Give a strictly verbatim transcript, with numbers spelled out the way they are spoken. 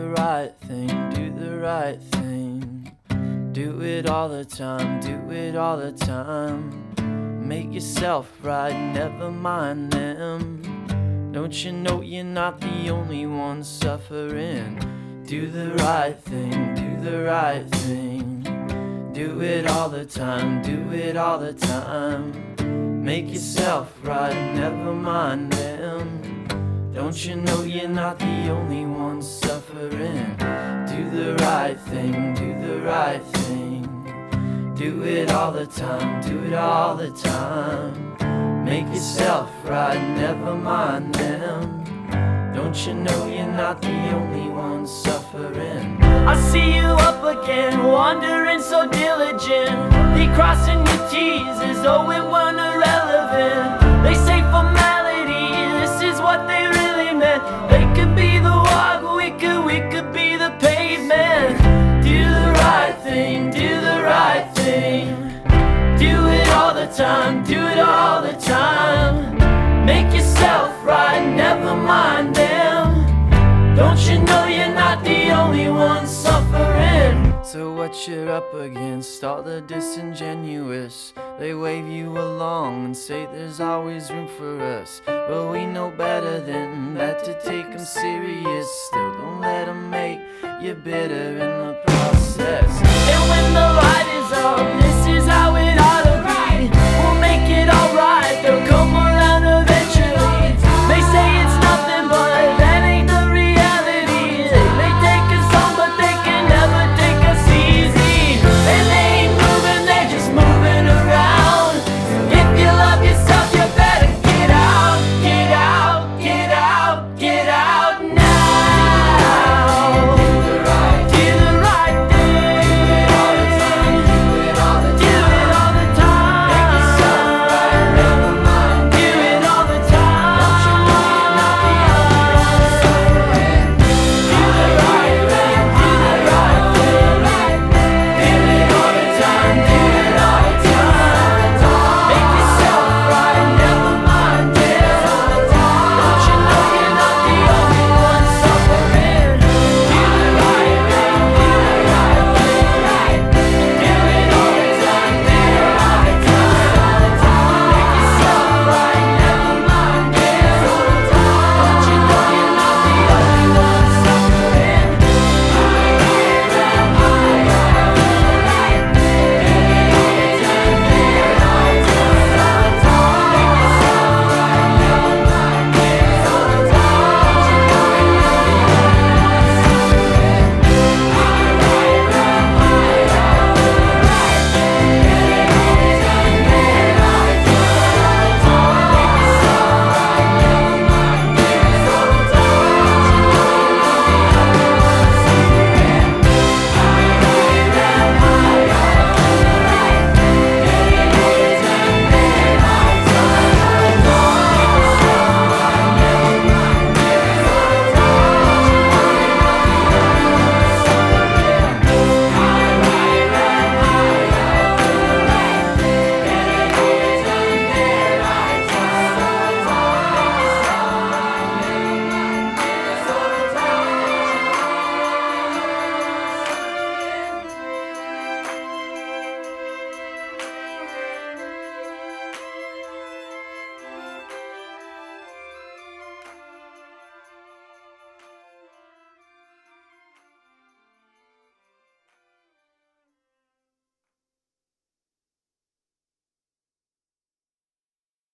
the right thing, do the right thing. Do it all the time, do it all the time. Make yourself right, never mind them. Don't you know you're not the only one suffering? Do the right thing, do the right thing. Do it all the time, do it all the time. Make yourself right, never mind them. Don't you know you're not the only one suffering? Do the right thing, do the right thing. Do it all the time, do it all the time. Make yourself right, never mind them. Don't you know you're not the only one suffering? I see you up again, wandering so diligent. They crossing your T's as though it weren't irrelevant. They say formality, this is what they really meant. They could be the walk, we could, we could be the pavement. Do the right thing, do the right thing. Do it all the time, do it all the time. Make yourself right, never mind them. Don't you know you're not the only one suffering? So what you're up against, all the disingenuous. They wave you along and say there's always room for us. But we know better than that, to take them serious. Still don't let them make you bitter in the process. And when the light is on,